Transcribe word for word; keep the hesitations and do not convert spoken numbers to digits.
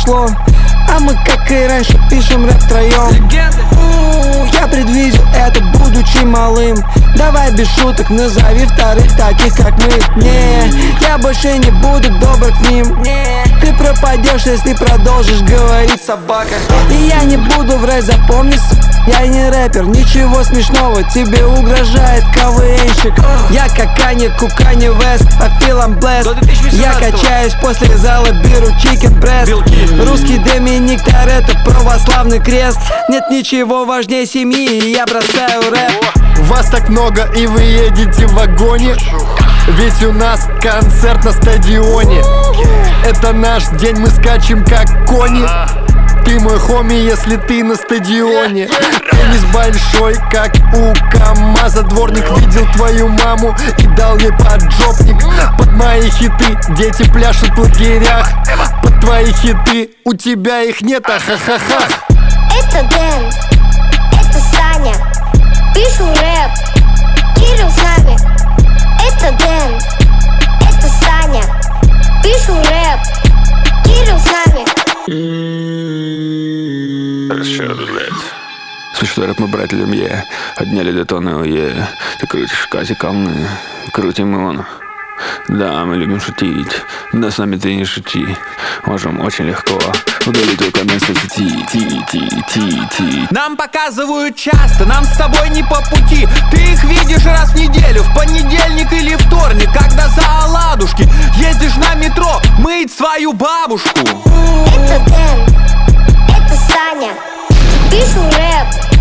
прошло, а мы, как и раньше, пишем рэп втроем. Я предвидел это, будучи малым. Давай без шуток назови вторых таких, как мы. Не, я больше не буду добр к ним. Не, ты пропадешь, если продолжишь говорить собака. И я не буду врать, запомни, я не рэпер, ничего смешного, тебе угрожает КВНщик. Я как Канье, Кукани Вест, I feel I'm blessed. Я качаюсь после зала, беру чикен пресс. Русский Доминик Торетто, православный крест. Нет ничего важнее семьи, и я бросаю рэп. Вас так много, и вы едете в вагоне, ведь у нас концерт на стадионе. Это наш день, мы скачем как кони. Ты мой хоми, если ты на стадионе. Пенис большой, как у КамАЗа. Дворник видел твою маму и дал ей поджопник. Под мои хиты дети пляшут в лагерях. Под твои хиты у тебя их нет, ахахаха. Это Дэн, это Саня, пишу рэп, Кирилл с нами. Это Дэн, это Саня, пишу рэп, Кирилл с нами. Еще, блядь. Слушай, рэп мы братья Люмье, подняли детоны, ое. Ты крутишь Кази камны, крутим он. Да, мы любим шутить, но с нами ты не шути. Можем очень легко удалить твой коммент в соцсети. Ти-ти-ти-ти. Нам показывают часто, нам с тобой не по пути. Ты их видишь раз в неделю, в понедельник или вторник, когда за оладушки ездишь на метро мыть свою бабушку. Это Дэн, это Саня, пишу рэп,